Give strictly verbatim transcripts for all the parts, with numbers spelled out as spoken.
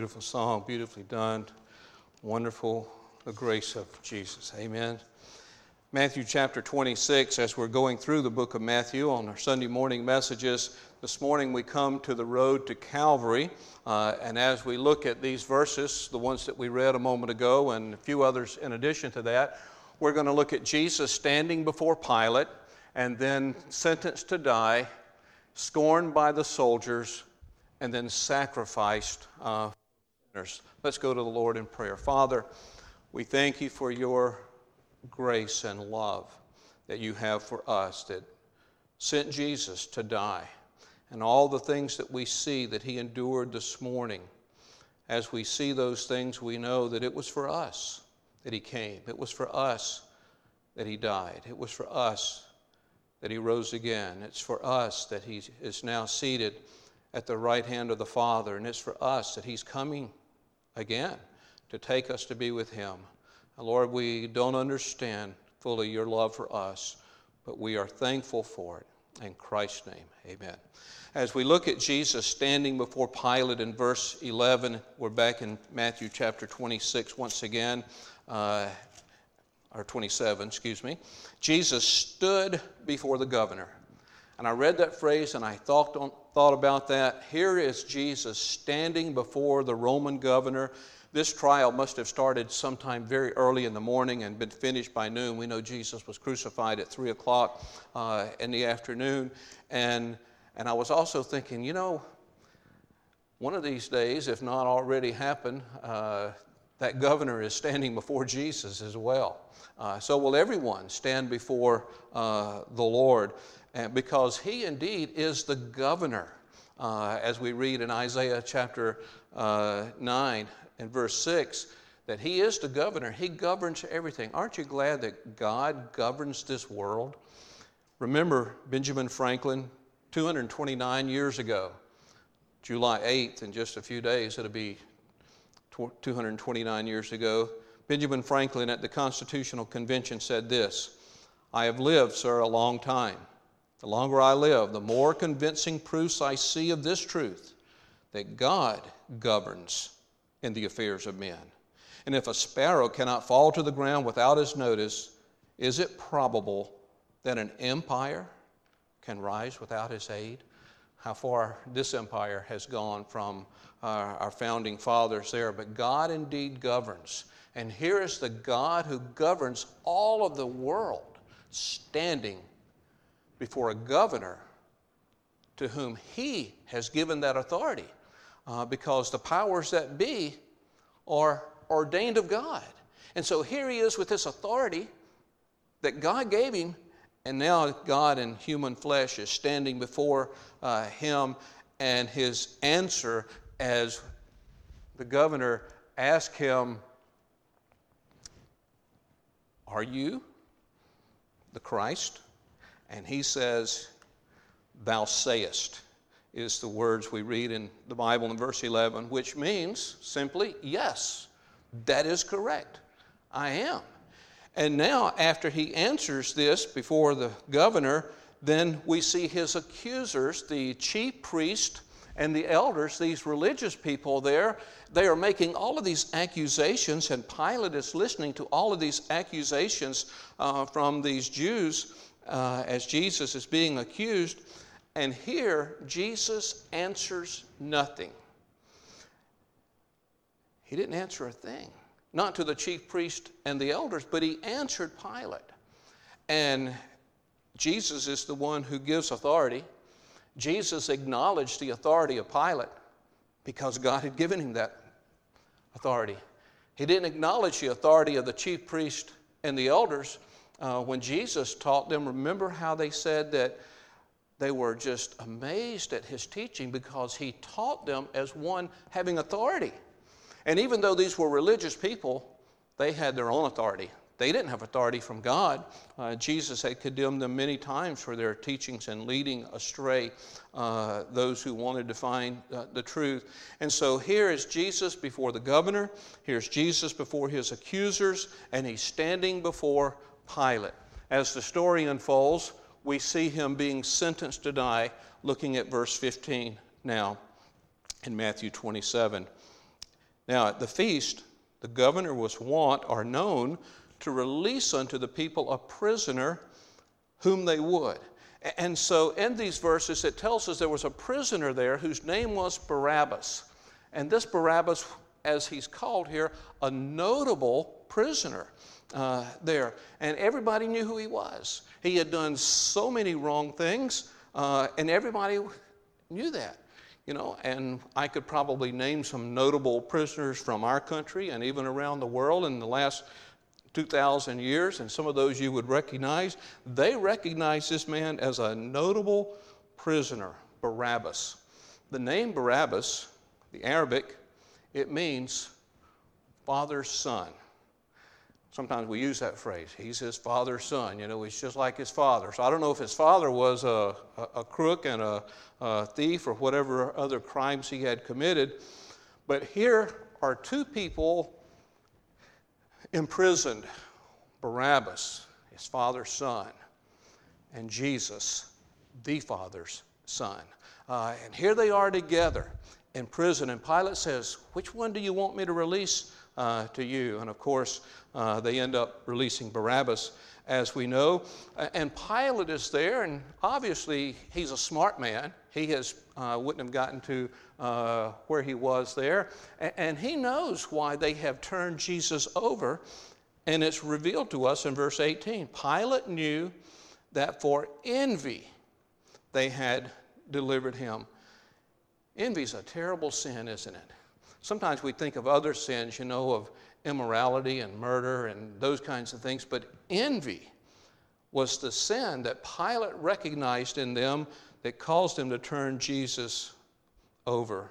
Beautiful song, beautifully done. Wonderful, the grace of Jesus. Amen. Matthew chapter twenty-six, as we're going through the book of Matthew on our Sunday morning messages, this morning we come to the road to Calvary. Uh, and as we look at these verses, the ones that we read a moment ago and a few others in addition to that, we're going to look at Jesus standing before Pilate and then sentenced to die, scorned by the soldiers, and then sacrificed uh, for sinners. Let's go to the Lord in prayer. Father, we thank you for your grace and love that you have for us, that sent Jesus to die, and all the things that we see that he endured this morning. As we see those things, we know that it was for us that he came. It was for us that he died. It was for us that he rose again. It's for us that he is now seated at the right hand of the Father, and it's for us that he's coming again to take us to be with him. And Lord, we don't understand fully your love for us, but we are thankful for it. In Christ's name, amen. As we look at Jesus standing before Pilate in verse eleven, we're back in Matthew chapter twenty-six once again, uh, or twenty-seven, excuse me. Jesus stood before the governor. And I read that phrase and I thought, thought about that. Here is Jesus standing before the Roman governor. This trial must have started sometime very early in the morning and been finished by noon. We know Jesus was crucified at three o'clock uh, in the afternoon. And, and I was also thinking, you know, one of these days, if not already happened, uh, that governor is standing before Jesus as well. Uh, so will everyone stand before uh, the Lord, and because he indeed is the governor, uh, as we read in Isaiah chapter uh, nine and verse six, that he is the governor. He governs everything. Aren't you glad that God governs this world? Remember Benjamin Franklin, two hundred twenty-nine years ago, July eighth, in just a few days, it'll be two hundred twenty-nine years ago. Benjamin Franklin at the Constitutional Convention said this: "I have lived, sir, a long time. The longer I live, the more convincing proofs I see of this truth, that God governs in the affairs of men. And if a sparrow cannot fall to the ground without his notice, is it probable that an empire can rise without his aid?" How far this empire has gone from our, our founding fathers there. But God indeed governs. And here is the God who governs all of the world standing before a governor to whom he has given that authority, uh, because the powers that be are ordained of God. And so here he is with this authority that God gave him, and now God in human flesh is standing before uh, him, and his answer as the governor asked him, "Are you the Christ?" And he says, "Thou sayest," is the words we read in the Bible in verse eleven, which means simply, yes, that is correct. I am. And now, after he answers this before the governor, then we see his accusers, the chief priest and the elders, these religious people there. They are making all of these accusations, and Pilate is listening to all of these accusations uh, from these Jews uh, as Jesus is being accused. And here, Jesus answers nothing. He didn't answer a thing. Not to the chief priest and the elders, but he answered Pilate. And Jesus is the one who gives authority. Jesus acknowledged the authority of Pilate because God had given him that authority. He didn't acknowledge the authority of the chief priest and the elders. Uh, when Jesus taught them, remember how they said that they were just amazed at his teaching because he taught them as one having authority. And even though these were religious people, they had their own authority. They didn't have authority from God. Uh, Jesus had condemned them many times for their teachings and leading astray uh, those who wanted to find uh, the truth. And so here is Jesus before the governor. Here's Jesus before his accusers, and he's standing before Pilate. As the story unfolds, we see him being sentenced to die, looking at verse fifteen now in Matthew twenty-seven. Now at the feast, the governor was wont or known to release unto the people a prisoner whom they would. And so in these verses, it tells us there was a prisoner there whose name was Barabbas. And this Barabbas, as he's called here, a notable prisoner uh, there. And everybody knew who he was. He had done so many wrong things, uh, and everybody knew that. You know, and I could probably name some notable prisoners from our country and even around the world in the last two thousand years, and some of those you would recognize. They recognized this man as a notable prisoner, Barabbas. The name Barabbas, the Arabic, it means father's son. Sometimes we use that phrase. He's his father's son. You know, he's just like his father. So I don't know if his father was a, a, a crook and a, a thief or whatever other crimes he had committed. But here are two people imprisoned. Barabbas, his father's son, and Jesus, the father's son. Uh, and here they are together in prison. And Pilate says, which one do you want me to release uh, to you? And of course, uh, they end up releasing Barabbas, as we know. And Pilate is there, and obviously he's a smart man. He has uh, wouldn't have gotten to uh, where he was there. And, and he knows why they have turned Jesus over. And it's revealed to us in verse eighteen. Pilate knew that for envy they had delivered him. Envy is a terrible sin, isn't it? Sometimes we think of other sins, you know, of immorality and murder and those kinds of things, but envy was the sin that Pilate recognized in them that caused him to turn Jesus over.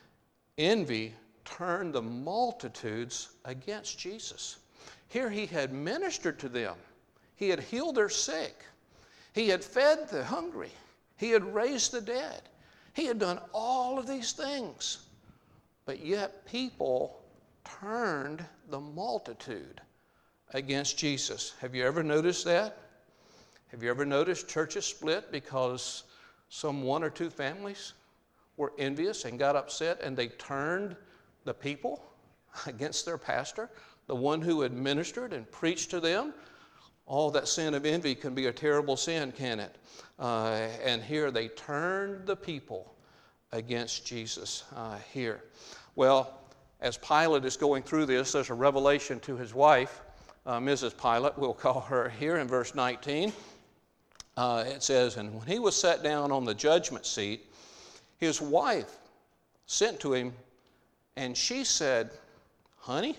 Envy turned the multitudes against Jesus. Here he had ministered to them. He had healed their sick. He had fed the hungry. He had raised the dead. He had done all of these things. But yet people turned the multitude against Jesus. Have you ever noticed that? Have you ever noticed churches split because some one or two families were envious and got upset and they turned the people against their pastor, the one who administered and preached to them? Oh, that sin of envy can be a terrible sin, can it? Uh, and here they turned the people against Jesus uh, here. Well, as Pilate is going through this, there's a revelation to his wife, uh, Missus Pilate, we'll call her here in verse nineteen. Uh, it says, and when he was sat down on the judgment seat, his wife sent to him, and she said, honey,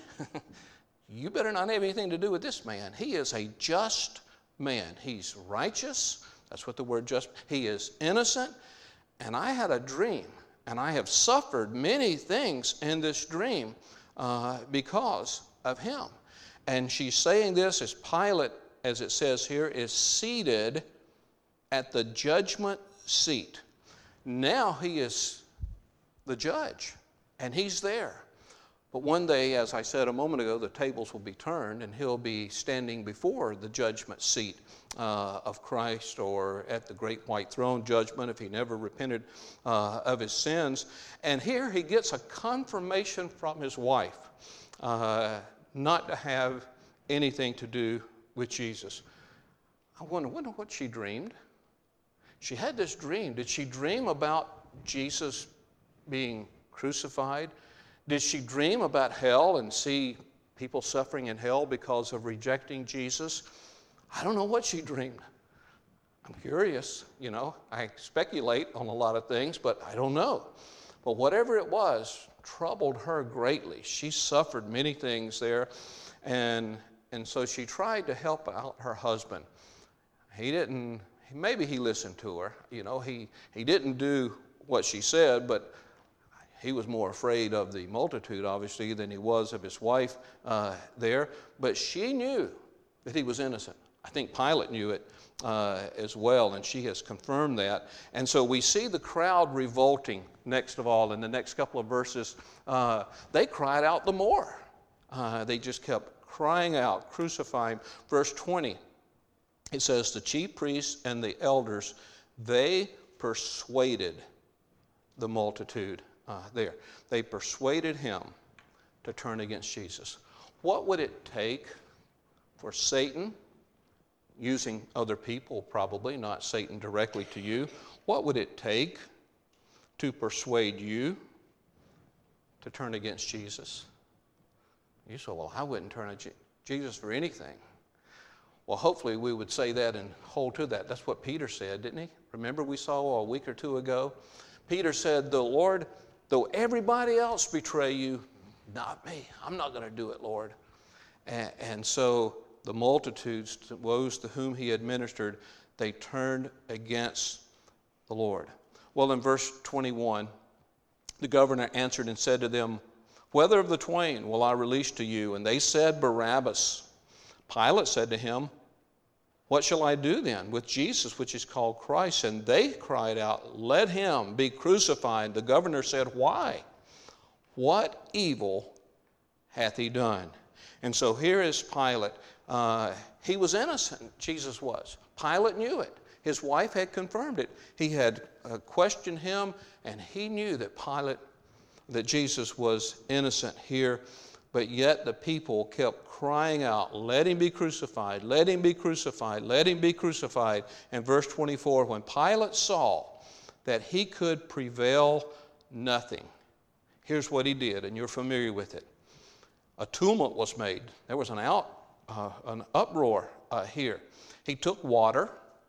you better not have anything to do with this man. He is a just man. He's righteous. That's what the word just, he is innocent. And I had a dream, and I have suffered many things in this dream uh, because of him. And she's saying this as Pilate, as it says here, is seated at the judgment seat. Now he is the judge, and he's there. But one day, as I said a moment ago, the tables will be turned, and he'll be standing before the judgment seat uh, of Christ, or at the great white throne judgment if he never repented uh, of his sins. And here he gets a confirmation from his wife uh, not to have anything to do with Jesus. I wonder, wonder what she dreamed. She had this dream. Did she dream about Jesus being crucified? Did she dream about hell and see people suffering in hell because of rejecting Jesus? I don't know what she dreamed. I'm curious, you know. I speculate on a lot of things, but I don't know. But whatever it was troubled her greatly. She suffered many things there, and, and so she tried to help out her husband. He didn't, maybe he listened to her. You know, he, he didn't do what she said, but he was more afraid of the multitude, obviously, than he was of his wife uh, there. But she knew that he was innocent. I think Pilate knew it uh, as well, and she has confirmed that. And so we see the crowd revolting, next of all, in the next couple of verses. Uh, they cried out the more. Uh, they just kept crying out, crucify him. Verse twenty, it says, the chief priests and the elders, they persuaded the multitude. Uh, there. They persuaded him to turn against Jesus? What would it take for Satan, using other people probably, not Satan directly to you, what would it take to persuade you to turn against Jesus? You say, well, I wouldn't turn against Jesus for anything. Well, hopefully we would say that and hold to that. That's what Peter said, didn't he? Remember we saw a week or two ago? Peter said, the Lord, though everybody else betray you, not me. I'm not going to do it, Lord. And, and so the multitudes, those to whom he administered, they turned against the Lord. Well, in verse twenty-one, the governor answered and said to them, whether of the twain will I release to you? And they said, Barabbas. Pilate said to him, what shall I do then with Jesus, which is called Christ? And they cried out, let him be crucified. The governor said, why? What evil hath he done? And so here is Pilate. Uh, he was innocent, Jesus was. Pilate knew it. His wife had confirmed it. He had uh, questioned him, and he knew that Pilate, that Jesus was innocent here. But yet the people kept crying out, let him be crucified, let him be crucified, let him be crucified. And verse twenty-four, when Pilate saw that he could prevail nothing, here's what he did, and you're familiar with it. A tumult was made. There was an out, uh, an uproar uh, here. He took water.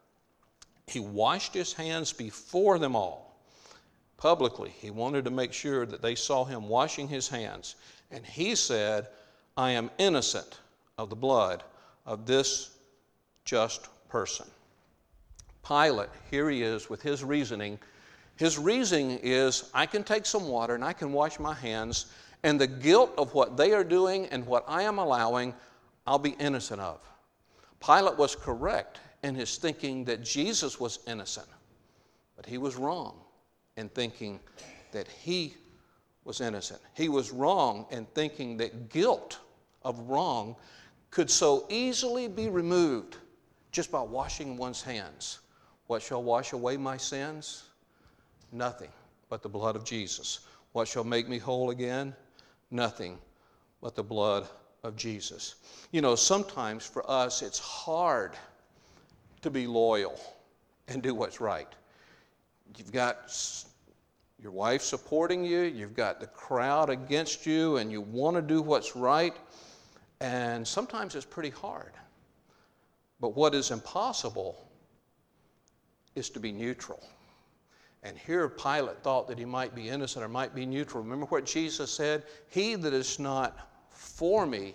He washed his hands before them all, publicly. He wanted to make sure that they saw him washing his hands. And he said, I am innocent of the blood of this just person. Pilate, here he is with his reasoning. His reasoning is, I can take some water and I can wash my hands, and the guilt of what they are doing and what I am allowing, I'll be innocent of. Pilate was correct in his thinking that Jesus was innocent, but he was wrong in thinking that he was innocent. He was wrong in thinking that guilt of wrong could so easily be removed just by washing one's hands. What shall wash away my sins? Nothing but the blood of Jesus. What shall make me whole again? Nothing but the blood of Jesus. You know, sometimes for us it's hard to be loyal and do what's right. You've got your wife supporting you, you've got the crowd against you, and you want to do what's right, and sometimes it's pretty hard. But what is impossible is to be neutral. And here Pilate thought that he might be innocent or might be neutral. Remember what Jesus said? He that is not for me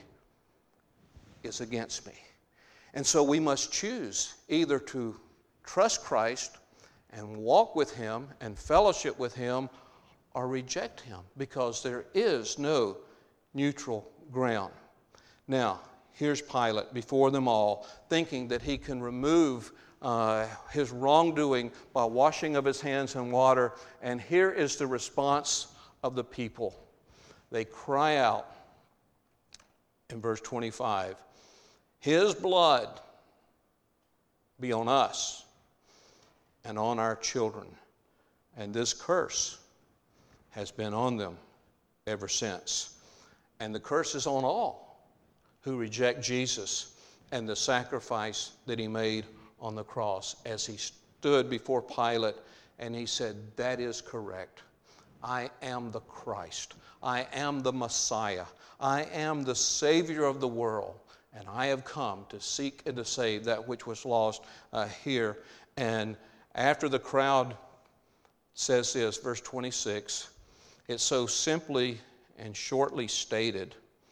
is against me. And so we must choose either to trust Christ and walk with him and fellowship with him, or reject him, because there is no neutral ground. Now, here's Pilate before them all, thinking that he can remove uh, his wrongdoing by washing of his hands in water. And here is the response of the people. They cry out in verse twenty-five, his blood be on us and on our children. And this curse has been on them ever since. And the curse is on all who reject Jesus and the sacrifice that he made on the cross, as he stood before Pilate and he said, that is correct. I am the Christ. I am the Messiah. I am the Savior of the world. And I have come to seek and to save that which was lost uh, here. And after the crowd says this, verse twenty-six, it's so simply and shortly stated.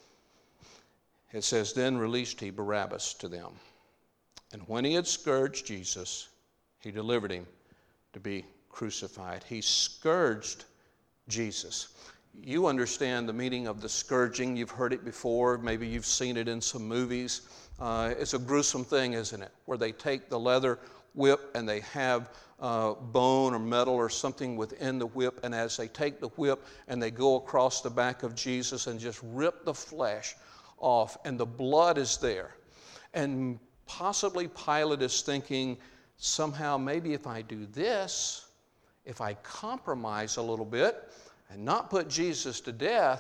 It says, then released he Barabbas to them. And when he had scourged Jesus, he delivered him to be crucified. He scourged Jesus. You understand the meaning of the scourging. You've heard it before. Maybe you've seen it in some movies. Uh, it's a gruesome thing, isn't it? Where they take the leather whip and they have uh, bone or metal or something within the whip. And as they take the whip and they go across the back of Jesus and just rip the flesh off, and the blood is there. And possibly Pilate is thinking, somehow maybe if I do this, if I compromise a little bit and not put Jesus to death,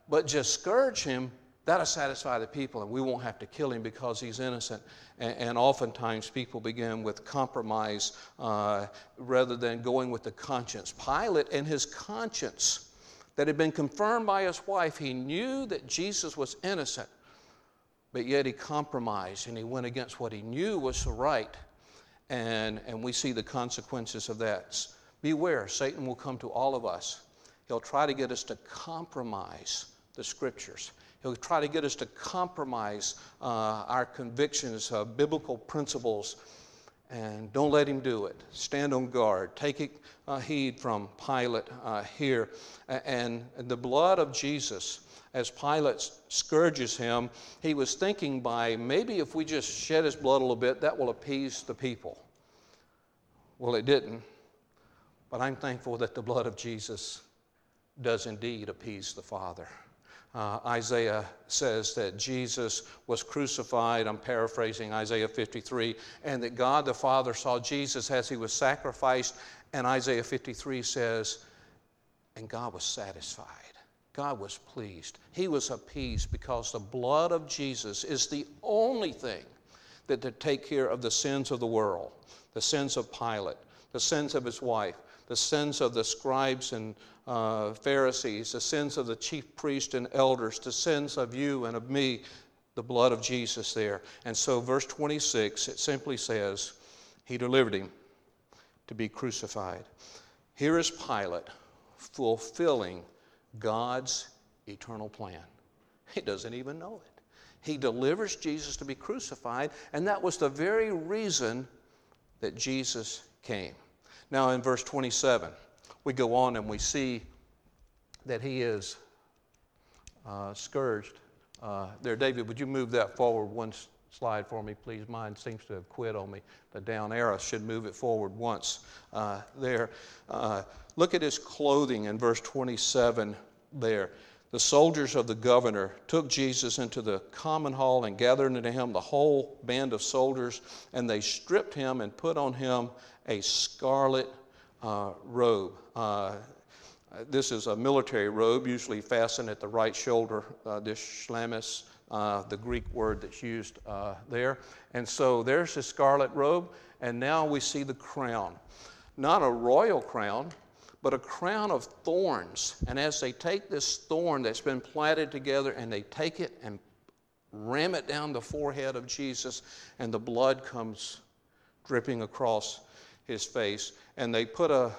but just scourge him, that'll satisfy the people, and we won't have to kill him because he's innocent. And, and oftentimes people begin with compromise uh, rather than going with the conscience. Pilate and his conscience that had been confirmed by his wife, he knew that Jesus was innocent, but yet he compromised and he went against what he knew was right. And, and we see the consequences of that. Beware, Satan will come to all of us. He'll try to get us to compromise the Scriptures. He'll try to get us to compromise uh, our convictions of biblical principles, and don't let him do it. Stand on guard. Take uh, heed from Pilate uh, here. And the blood of Jesus, as Pilate scourges him, he was thinking by maybe if we just shed his blood a little bit, that will appease the people. Well, it didn't. But I'm thankful that the blood of Jesus does indeed appease the Father. Uh, Isaiah says that Jesus was crucified, I'm paraphrasing Isaiah fifty-three, and that God the Father saw Jesus as he was sacrificed, and Isaiah fifty-three says, and God was satisfied. God was pleased. He was appeased because the blood of Jesus is the only thing that to take care of the sins of the world, the sins of Pilate, the sins of his wife, the sins of the scribes and uh, Pharisees, the sins of the chief priests and elders, the sins of you and of me, the blood of Jesus there. And so verse twenty-six, it simply says, he delivered him to be crucified. Here is Pilate fulfilling God's eternal plan. He doesn't even know it. He delivers Jesus to be crucified, and that was the very reason that Jesus came. Now in verse twenty-seven, we go on and we see that he is uh, scourged. Uh, there, David, would you move that forward one slide for me, please? Mine seems to have quit on me. The down arrow should move it forward once uh, there. Uh, look at his clothing in verse twenty-seven there. The soldiers of the governor took Jesus into the common hall and gathered into him the whole band of soldiers, and they stripped him and put on him a scarlet uh, robe. Uh, this is a military robe, usually fastened at the right shoulder, uh, this chlamys, uh, the Greek word that's used uh, there. And so there's his scarlet robe, and now we see the crown. Not a royal crown, but a crown of thorns. And as they take this thorn that's been planted together and they take it and ram it down the forehead of Jesus, and the blood comes dripping across his face, and they put a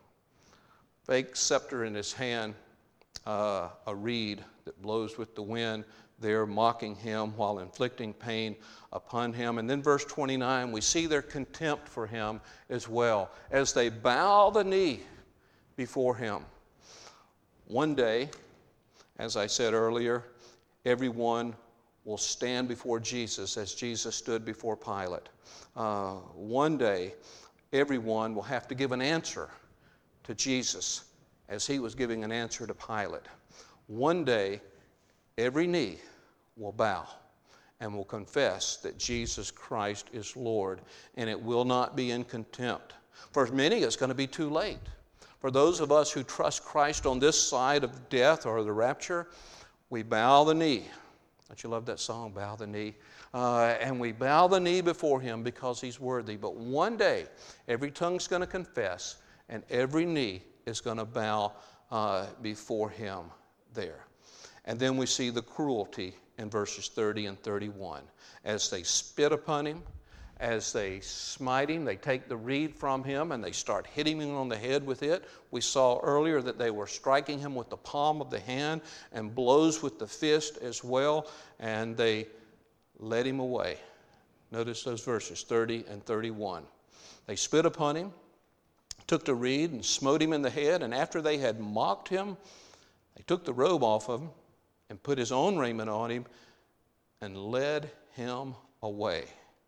fake scepter in his hand, uh, a reed that blows with the wind. They're mocking him while inflicting pain upon him. And then verse twenty-nine, we see their contempt for him as well, as they bow the knee before him. One day, as I said earlier, everyone will stand before Jesus as Jesus stood before Pilate. Uh, one day, everyone will have to give an answer to Jesus as he was giving an answer to Pilate. One day, every knee will bow and will confess that Jesus Christ is Lord, and it will not be in contempt. For many, it's going to be too late. For those of us who trust Christ on this side of death or the rapture, we bow the knee. Don't you love that song, Bow the Knee? Uh, and we bow the knee before him because he's worthy. But one day, every tongue's going to confess, and every knee is going to bow uh, before him there. And then we see the cruelty in verses thirty and thirty-one. As they spit upon him, as they smite him, they take the reed from him and they start hitting him on the head with it. We saw earlier that they were striking him with the palm of the hand and blows with the fist as well, and they led him away. Notice those verses, thirty and thirty-one. They spit upon him, took the reed and smote him in the head, and after they had mocked him, they took the robe off of him and put his own raiment on him and led him away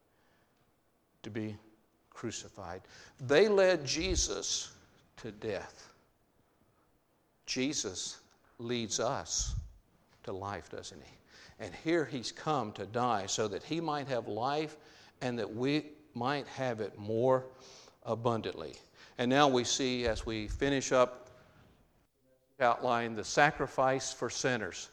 to be crucified. They led Jesus to death. Jesus leads us to life, doesn't he? And here he's come to die so that he might have life and that we might have it more abundantly. And now we see, as we finish up, outline the sacrifice for sinners.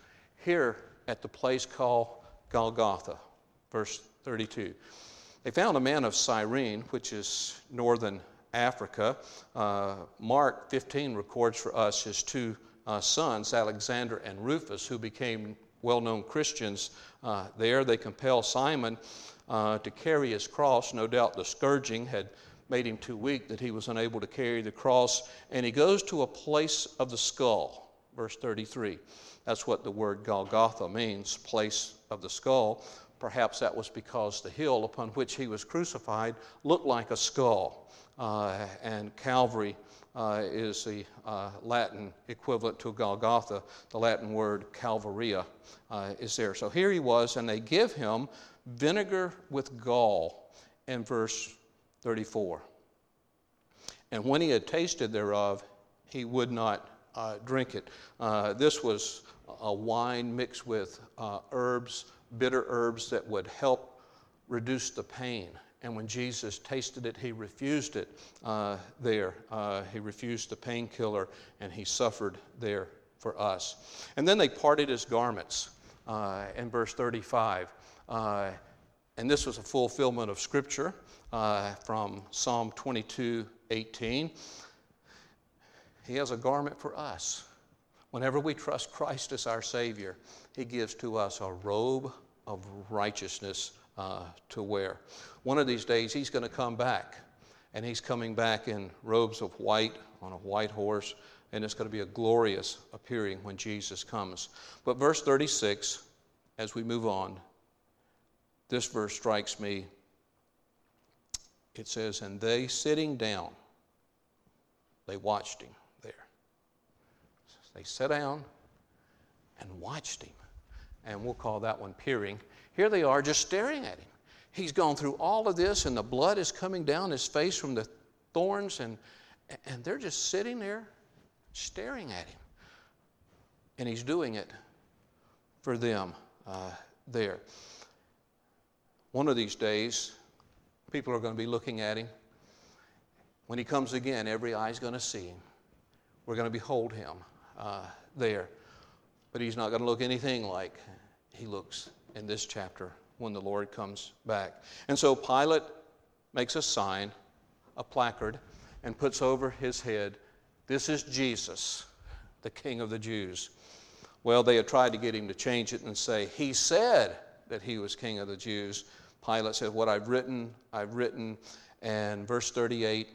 here at the place called Golgotha, verse thirty-two. They found a man of Cyrene, which is northern Africa. Uh, Mark fifteen records for us his two uh, sons, Alexander and Rufus, who became well-known Christians uh, there. They compel Simon uh, to carry his cross. No doubt the scourging had made him too weak that he was unable to carry the cross. And he goes to a place of the skull, verse thirty-three. That's what the word Golgotha means, place of the skull. Perhaps that was because the hill upon which he was crucified looked like a skull. Uh, and Calvary uh, is the uh, Latin equivalent to Golgotha. The Latin word Calvaria uh, is there. So here he was, and they give him vinegar with gall in verse thirty-four. And when he had tasted thereof, he would not uh, drink it. Uh, this was a wine mixed with uh, herbs, bitter herbs that would help reduce the pain. And when Jesus tasted it, he refused it uh, there. Uh, he refused the painkiller, and he suffered there for us. And then they parted his garments uh, in verse thirty-five. Uh, and this was a fulfillment of Scripture uh, from Psalm twenty-two eighteen. He has a garment for us. Whenever we trust Christ as our Savior, he gives to us a robe of righteousness uh, to wear. One of these days, he's going to come back, and he's coming back in robes of white on a white horse, and it's going to be a glorious appearing when Jesus comes. But verse thirty-six, as we move on, this verse strikes me. It says, and they sitting down, they watched him there. They sat down and watched him. And we'll call that one peering. Here they are just staring at him. He's gone through all of this, and the blood is coming down his face from the thorns, and, and they're just sitting there staring at him. And he's doing it for them uh, there. One of these days, people are going to be looking at him. When he comes again, every eye is going to see him. We're going to behold him uh, there. But he's not going to look anything like he looks in this chapter when the Lord comes back. And so Pilate makes a sign, a placard, and puts over his head, this is Jesus, the King of the Jews. Well, they had tried to get him to change it and say, he said that he was King of the Jews. Pilate said, what I've written, I've written. And verse thirty-eight,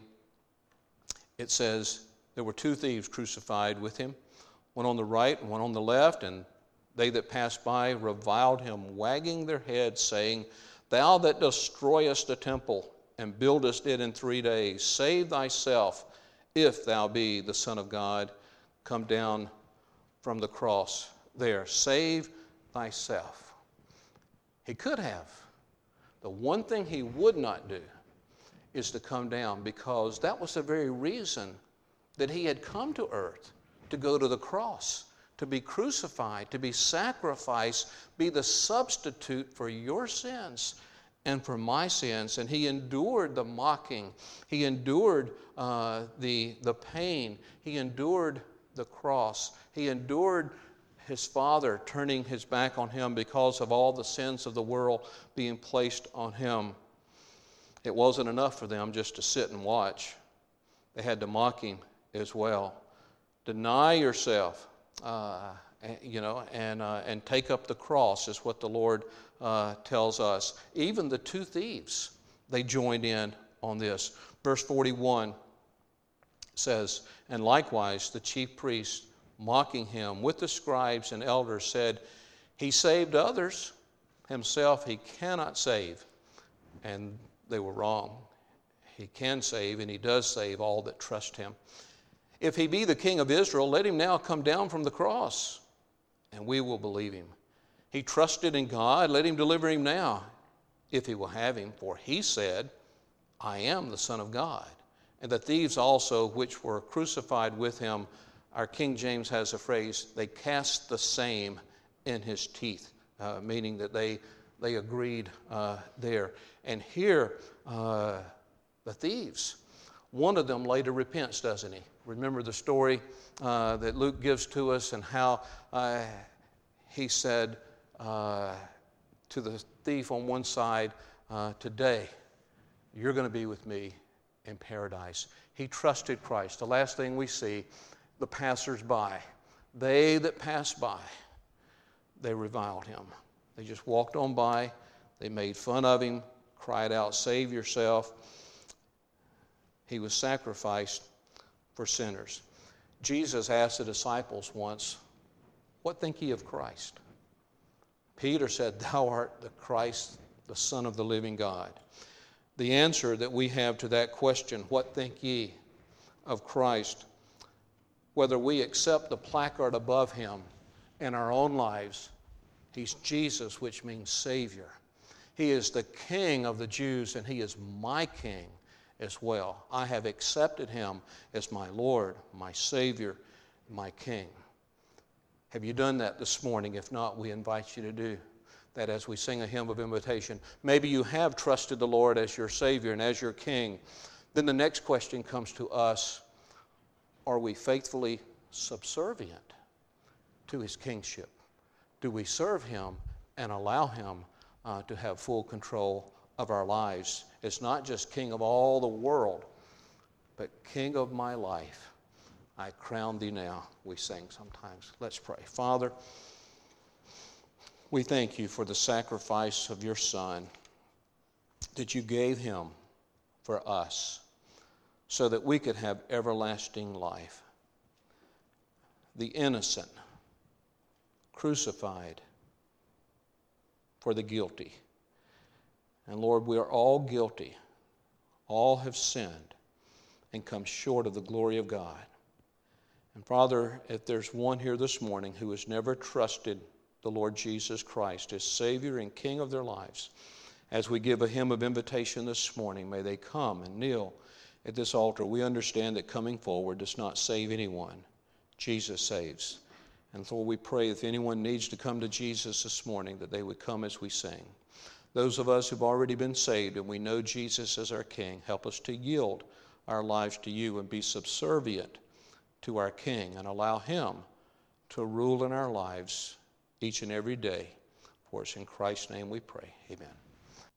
it says, there were two thieves crucified with him, one on the right and one on the left, and they that passed by reviled him, wagging their heads, saying, thou that destroyest the temple and buildest it in three days, save thyself, if thou be the Son of God. Come down from the cross there. Save thyself. He could have. The one thing he would not do is to come down, because that was the very reason that he had come to earth, to go to the cross, to be crucified, to be sacrificed, be the substitute for your sins and for my sins. And he endured the mocking. He endured uh, the, the pain. He endured the cross. He endured his Father turning his back on him because of all the sins of the world being placed on him. It wasn't enough for them just to sit and watch. They had to mock him as well. Deny yourself, uh, you know, and uh, and take up the cross is what the Lord uh, tells us. Even the two thieves, they joined in on this. Verse forty-one says, and likewise the chief priests, mocking him with the scribes and elders, said, he saved others, himself he cannot save. And they were wrong. He can save, and he does save all that trust him. If he be the King of Israel, let him now come down from the cross, and we will believe him. He trusted in God, let him deliver him now, if he will have him. For he said, I am the Son of God. And the thieves also, which were crucified with him, our King James has a phrase, they cast the same in his teeth, uh, meaning that they, they agreed uh, there. And here, uh, the thieves, one of them later repents, doesn't he? Remember the story uh, that Luke gives to us, and how uh, he said uh, to the thief on one side, uh, today you're going to be with me in paradise. He trusted Christ. The last thing we see, the passers-by, they that passed by, they reviled him. They just walked on by. They made fun of him, cried out, save yourself. He was sacrificed for sinners. Jesus asked the disciples once, what think ye of Christ? Peter said, thou art the Christ, the Son of the living God. The answer that we have to that question, what think ye of Christ, whether we accept the placard above him in our own lives, he's Jesus, which means Savior. He is the King of the Jews, and he is my King as well. I have accepted him as my Lord, my Savior, my King. Have you done that this morning? If not, we invite you to do that as we sing a hymn of invitation. Maybe you have trusted the Lord as your Savior and as your King. Then the next question comes to us, are we faithfully subservient to his kingship? Do we serve him and allow him uh, to have full control of our lives? It's not just King of all the world, but King of my life. I crown thee now, we sing sometimes. Let's pray. Father, we thank you for the sacrifice of your Son, that you gave him for us so that we could have everlasting life. The innocent crucified for the guilty. And Lord, we are all guilty. All have sinned and come short of the glory of God. And Father, if there's one here this morning who has never trusted the Lord Jesus Christ as Savior and King of their lives, as we give a hymn of invitation this morning, may they come and kneel at this altar. We understand that coming forward does not save anyone. Jesus saves. And so we pray if anyone needs to come to Jesus this morning, that they would come as we sing. Those of us who've already been saved and we know Jesus as our King, help us to yield our lives to you and be subservient to our King and allow him to rule in our lives each and every day. For us in Christ's name we pray. Amen.